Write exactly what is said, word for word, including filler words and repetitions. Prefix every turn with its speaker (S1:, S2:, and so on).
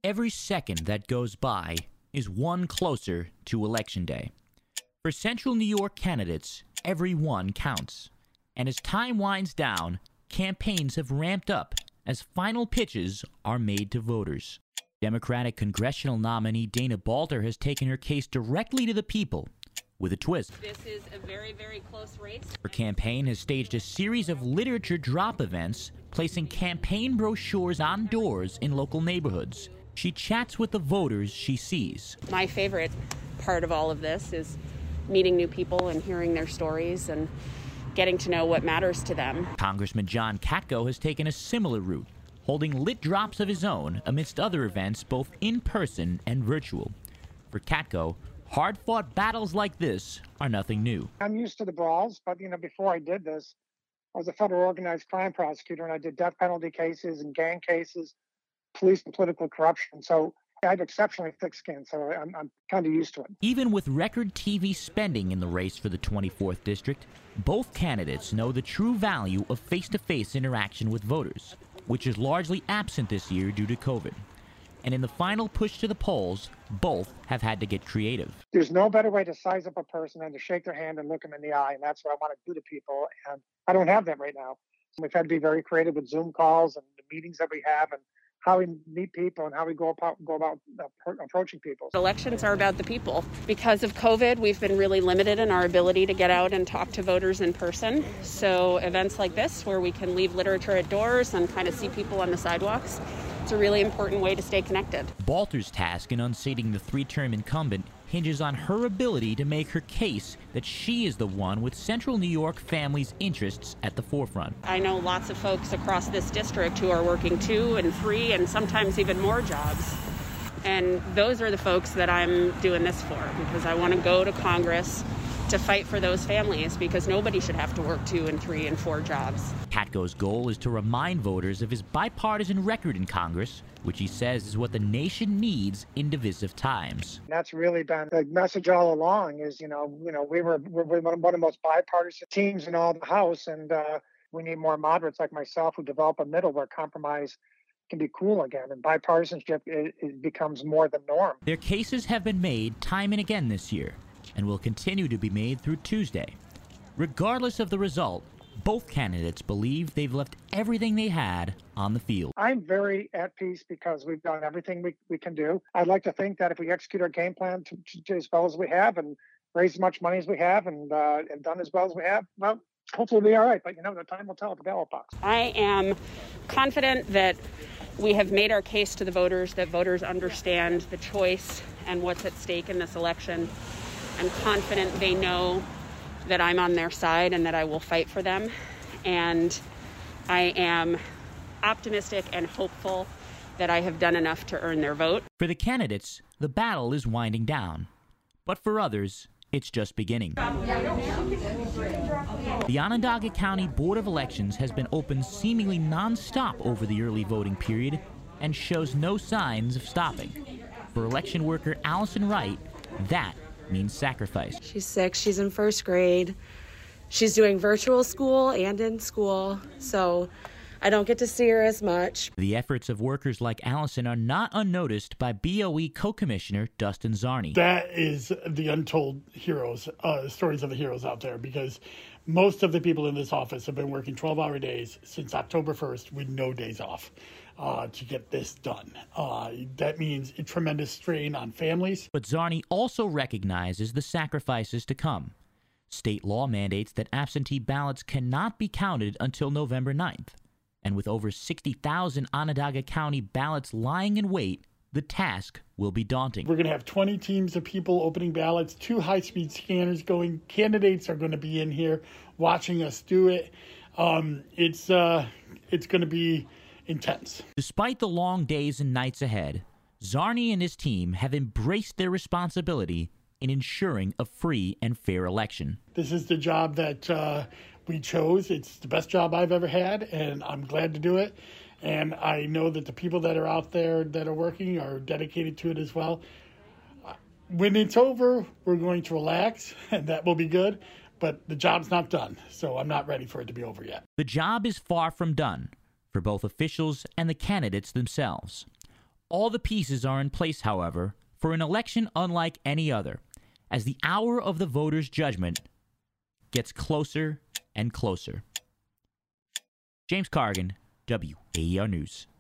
S1: Every second that goes by is one closer to Election Day. For Central New York candidates, every one counts. And as time winds down, campaigns have ramped up as final pitches are made to voters. Democratic congressional nominee Dana Balter has taken her case directly to the people with a twist.
S2: This is a very, very close race.
S1: Her campaign has staged a series of literature drop events, placing campaign brochures on doors in local neighborhoods. She chats with the voters she sees.
S2: My favorite part of all of this is meeting new people and hearing their stories and getting to know what matters to them.
S1: Congressman John Katko has taken a similar route, holding lit drops of his own amidst other events both in person and virtual. For Katko, hard-fought battles like this are nothing new.
S3: I'm used to the brawls, but you know, before I did this, I was a federal organized crime prosecutor, and I did death penalty cases and gang cases, police and political corruption. So I have exceptionally thick skin, so I'm, I'm kind of used to it.
S1: Even with record T V spending in the race for the twenty-fourth district, both candidates know the true value of face-to-face interaction with voters, which is largely absent this year due to COVID. And in the final push to the polls, both have had to get creative.
S3: There's no better way to size up a person than to shake their hand and look them in the eye, and that's what I want to do to people, and I don't have that right now. We've had to be very creative with Zoom calls and the meetings that we have and how we meet people and how we go about, go about approaching people.
S2: Elections are about the people. Because of COVID, we've been really limited in our ability to get out and talk to voters in person. So events like this, where we can leave literature at doors and kind of see people on the sidewalks, it's a really important way to stay connected.
S1: Balter's task in unseating the three-term incumbent hinges on her ability to make her case that she is the one with Central New York families' interests at the forefront.
S2: I know lots of folks across this district who are working two and three and sometimes even more jobs. And those are the folks that I'm doing this for, because I want to go to Congress to fight for those families, because nobody should have to work two and three and four jobs.
S1: Katko's goal is to remind voters of his bipartisan record in Congress, which he says is what the nation needs in divisive times.
S3: That's really been the message all along is, you know, you know, we were, we're one of the most bipartisan teams in all the House, and uh, we need more moderates like myself who develop a middle where compromise can be cool again, and bipartisanship it, it becomes more the norm.
S1: Their cases have been made time and again this year, and will continue to be made through Tuesday. Regardless of the result, both candidates believe they've left everything they had on the field.
S3: I'm very at peace because we've done everything we, we can do. I'd like to think that if we execute our game plan to, to, as well as we have and raise as much money as we have and, uh, and done as well as we have, well, hopefully we'll be all right. But, you know, the time will tell at the ballot box.
S2: I am confident that we have made our case to the voters, that voters understand the choice and what's at stake in this election. I'm confident they know that I'm on their side and that I will fight for them. And I am optimistic and hopeful that I have done enough to earn their vote.
S1: For the candidates, the battle is winding down. But for others, it's just beginning. The Onondaga County Board of Elections has been open seemingly non-stop over the early voting period and shows no signs of stopping. For election worker Allison Wright, that means sacrifice.
S4: She's sick. She's in first grade. She's doing virtual school and in school, so I don't get to see her as much.
S1: The efforts of workers like Allison are not unnoticed by B O E co-commissioner Dustin Czarny.
S5: That is the untold heroes, uh, stories of the heroes out there, because most of the people in this office have been working twelve-hour days since October first with no days off. Uh, to get this done. Uh, that means a tremendous strain on families.
S1: But Czarny also recognizes the sacrifices to come. State law mandates that absentee ballots cannot be counted until November ninth. And with over sixty thousand Onondaga County ballots lying in wait, the task will be daunting.
S5: We're going to have twenty teams of people opening ballots, two high-speed scanners going. Candidates are going to be in here watching us do it. Um, it's uh, it's going to be intense.
S1: Despite the long days and nights ahead, Czarny and his team have embraced their responsibility in ensuring a free and fair election.
S5: This is the job that uh, we chose. It's the best job I've ever had, and I'm glad to do it. And I know that the people that are out there that are working are dedicated to it as well. When it's over, we're going to relax, and that will be good. But the job's not done, so I'm not ready for it to be over yet.
S1: The job is far from done for both officials and the candidates themselves. All the pieces are in place, however, for an election unlike any other, as the hour of the voters' judgment gets closer and closer. James Cargan, W A E R News.